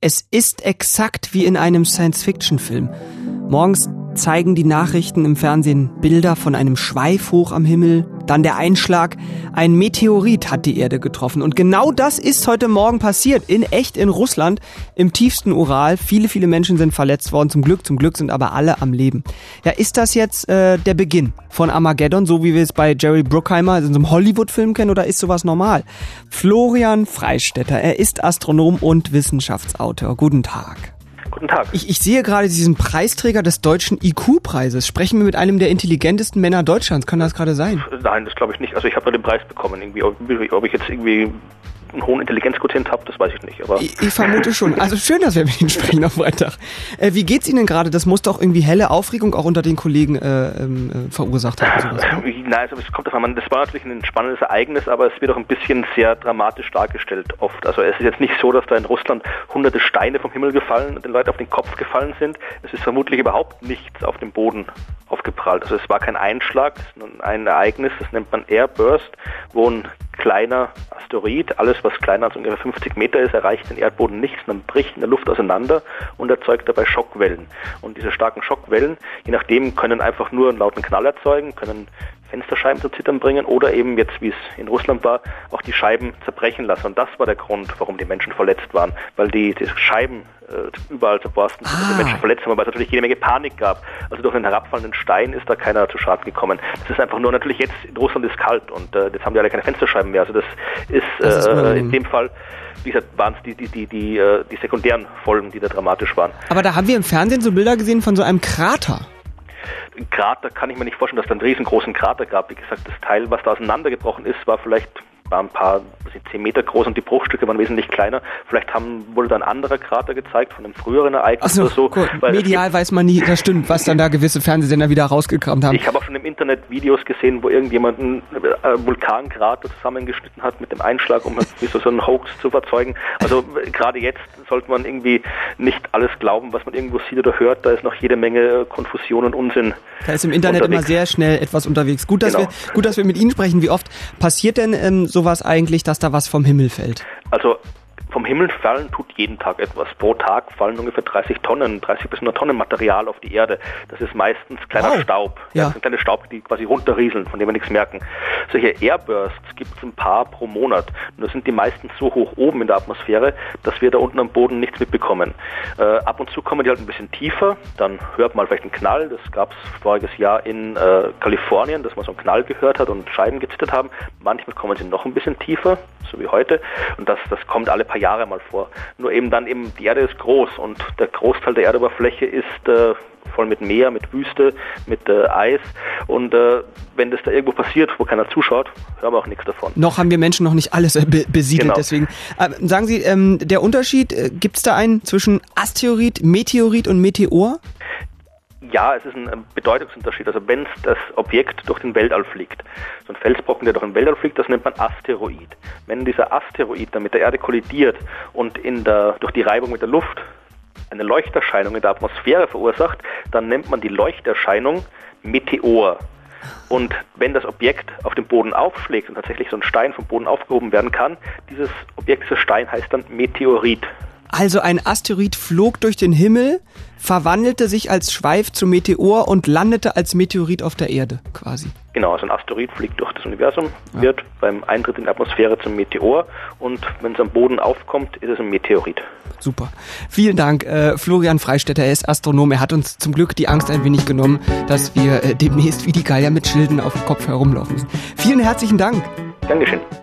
Es ist exakt wie in einem Science-Fiction-Film. Morgens zeigen die Nachrichten im Fernsehen Bilder von einem Schweif hoch am Himmel, dann der Einschlag, ein Meteorit hat die Erde getroffen. Und genau das ist heute Morgen passiert, in Russland, im tiefsten Ural. Viele, viele Menschen sind verletzt worden, zum Glück sind aber alle am Leben. Ja, ist das jetzt der Beginn von Armageddon, so wie wir es bei Jerry Bruckheimer in so einem Hollywood-Film kennen, oder ist sowas normal? Florian Freistetter, er ist Astronom und Wissenschaftsautor. Guten Tag. Guten Tag. Ich sehe gerade diesen Preisträger des deutschen IQ-Preises. Sprechen wir mit einem der intelligentesten Männer Deutschlands. Kann das gerade sein? Nein, das glaube ich nicht. Also ich habe nur den Preis bekommen. Irgendwie, ob ich jetzt irgendwie einen hohen Intelligenzquotient habe, das weiß ich nicht. Aber ich vermute schon. Also schön, dass wir mit Ihnen sprechen am Freitag. Wie geht's Ihnen gerade? Das muss doch irgendwie helle Aufregung auch unter den Kollegen verursacht haben. Sowas, ne? Nein, also es kommt davon, das war natürlich ein spannendes Ereignis, aber es wird auch ein bisschen sehr dramatisch dargestellt oft. Also es ist jetzt nicht so, dass da in Russland hunderte Steine vom Himmel gefallen und den Leuten auf den Kopf gefallen sind. Es ist vermutlich überhaupt nichts auf dem Boden aufgeprallt. Also es war kein Einschlag, sondern ein Ereignis, das nennt man Airburst, wo ein kleiner Asteroid, alles was kleiner als ungefähr 50 Meter ist, erreicht den Erdboden nicht, sondern bricht in der Luft auseinander und erzeugt dabei Schockwellen. Und diese starken Schockwellen, je nachdem, können einfach nur einen lauten Knall erzeugen, können Fensterscheiben zu zittern bringen oder eben jetzt, wie es in Russland war, auch die Scheiben zerbrechen lassen. Und das war der Grund, warum die Menschen verletzt waren, weil die Scheiben überall zerborsten sind, die Menschen verletzt haben, weil es natürlich jede Menge Panik gab. Also durch einen herabfallenden Stein ist da keiner zu Schaden gekommen. Das ist einfach nur, natürlich jetzt in Russland ist kalt und jetzt haben die alle keine Fensterscheiben mehr. Also das ist in dem Fall, wie gesagt, waren es die sekundären Folgen, die da dramatisch waren. Aber da haben wir im Fernsehen so Bilder gesehen von so einem Krater. Krater kann ich mir nicht vorstellen, dass es da einen riesengroßen Krater gab. Wie gesagt, das Teil, was da auseinandergebrochen ist, war ein paar 10 Meter groß und die Bruchstücke waren wesentlich kleiner. Vielleicht wurde da ein anderer Krater gezeigt von einem früheren Ereignis oder so. Cool. Medial weiß man nie, das stimmt, was dann da gewisse Fernsehsender wieder rausgekramt haben. Ich habe auch schon im Internet Videos gesehen, wo irgendjemand einen Vulkankrater zusammengeschnitten hat mit dem Einschlag, um so einen Hoax zu verzeugen. Also gerade jetzt sollte man irgendwie nicht alles glauben, was man irgendwo sieht oder hört. Da ist noch jede Menge Konfusion und Unsinn. Da ist im Internet immer sehr schnell etwas unterwegs. Gut, dass wir mit Ihnen sprechen. Wie oft passiert denn sowas eigentlich, dass da was vom Himmel fällt? Also vom Himmel fallen tut jeden Tag etwas. Pro Tag fallen ungefähr 30 bis 100 Tonnen Material auf die Erde. Das ist meistens kleiner Staub. Ja. Das sind kleine Staub, die quasi runterrieseln, von denen wir nichts merken. Solche Airbursts gibt es ein paar pro Monat. Und da sind die meistens so hoch oben in der Atmosphäre, dass wir da unten am Boden nichts mitbekommen. Ab und zu kommen die halt ein bisschen tiefer. Dann hört man vielleicht einen Knall. Das gab es voriges Jahr in Kalifornien, dass man so einen Knall gehört hat und Scheiben gezittert haben. Manchmal kommen sie noch ein bisschen tiefer, so wie heute. Und das kommt alle paar Jahre mal vor. Nur eben die Erde ist groß und der Großteil der Erdoberfläche ist voll mit Meer, mit Wüste, mit Eis. Und wenn das da irgendwo passiert, wo keiner zuschaut, hören wir auch nichts davon. Noch haben wir Menschen noch nicht alles besiedelt, genau. Deswegen. Sagen Sie, der Unterschied, gibt es da einen zwischen Asteroid, Meteorit und Meteor? Ja, es ist ein Bedeutungsunterschied. Also wenn das Objekt durch den Weltall fliegt, so ein Felsbrocken, der durch den Weltall fliegt, das nennt man Asteroid. Wenn dieser Asteroid dann mit der Erde kollidiert und durch die Reibung mit der Luft eine Leuchterscheinung in der Atmosphäre verursacht, dann nennt man die Leuchterscheinung Meteor. Und wenn das Objekt auf dem Boden aufschlägt und tatsächlich so ein Stein vom Boden aufgehoben werden kann, dieser Stein heißt dann Meteorit. Also ein Asteroid flog durch den Himmel, verwandelte sich als Schweif zum Meteor und landete als Meteorit auf der Erde quasi. Genau, also ein Asteroid fliegt durch das Universum, wird beim Eintritt in die Atmosphäre zum Meteor und wenn es am Boden aufkommt, ist es ein Meteorit. Super. Vielen Dank, Florian Freistetter, er ist Astronom. Er hat uns zum Glück die Angst ein wenig genommen, dass wir demnächst wie die Geier mit Schilden auf dem Kopf herumlaufen müssen. Vielen herzlichen Dank. Gern geschehen.